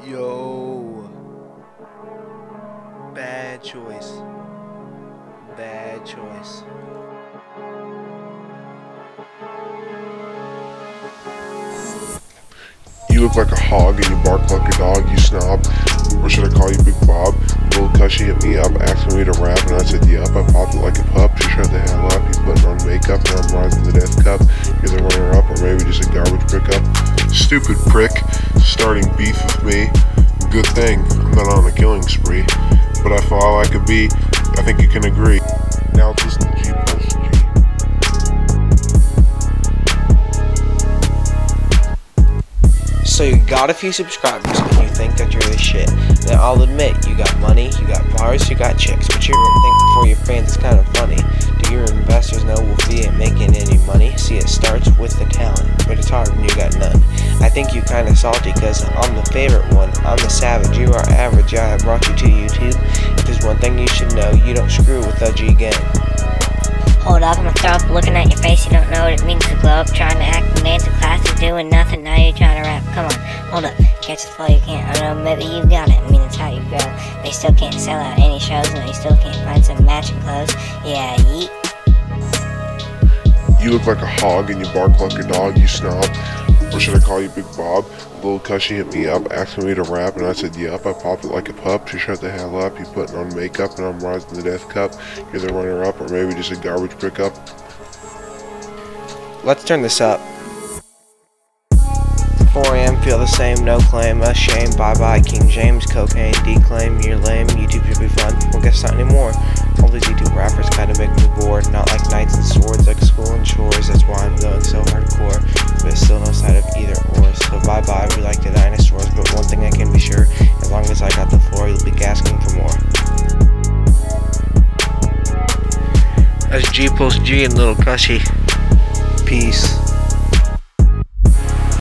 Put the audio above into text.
Yo, bad choice. Bad choice. You look like a hog and you bark like a dog, you snob. Or should I call you Big Bob? Little Cushy hit me up, asking me to rap, and I said yup. I popped it like a pup, she shut the hell up. He's putting on makeup, and I'm rising the death cup. You're the runner-up, or maybe just a garbage pickup. Stupid prick, starting beef with me. Good thing, I'm not on a killing spree. But I fall like a bee, I think you can agree. Now let's listen to G plus G. So you got a few subscribers and you think that you're the shit. Now I'll admit, you got money, you got bars, you got chicks, but you don't think before your fans it's kind of funny. Do your investors know Wolfie ain't making any money? See, it starts with the talent, but it's hard when you got none. I think you kinda salty cause I'm the favorite one. I'm the savage, you are average, yeah, I brought you to YouTube. If there's one thing you should know, you don't screw with OG gang. Hold up, I'm gonna throw up, looking at your face, you don't know what it means to glow up. Trying to act the man to class, you're doing nothing, now you're trying to rap. Come on, hold up, catch the flow, you can't, I don't know, maybe you got it, I mean that's how you grow. They still can't sell out any shows, no, you still can't find some matching clothes. Yeah, yeet. You look like a hog and you bark like a dog, you snob. Or should I call you Big Bob? Little Cushy hit me up, asking me to rap, and I said yup. I popped it like a pup, she shut the hell up. He's putting on makeup, and I'm rising the death cup. You're the runner-up, or maybe just a garbage pickup. Let's turn this up. 4 a.m. feel the same, no claim, ashamed, bye-bye, King James, cocaine, declaim, you're lame, YouTube should be fun, well guess not anymore. All these YouTube rappers kinda make me bored, not like knights and swords, like school and chores, that's why I'm going so hardcore, but it's still no side of either or, so bye-bye, we like the dinosaurs, but one thing I can be sure, as long as I got the floor, you'll be asking for more. That's G plus G and Little Cushy. Peace.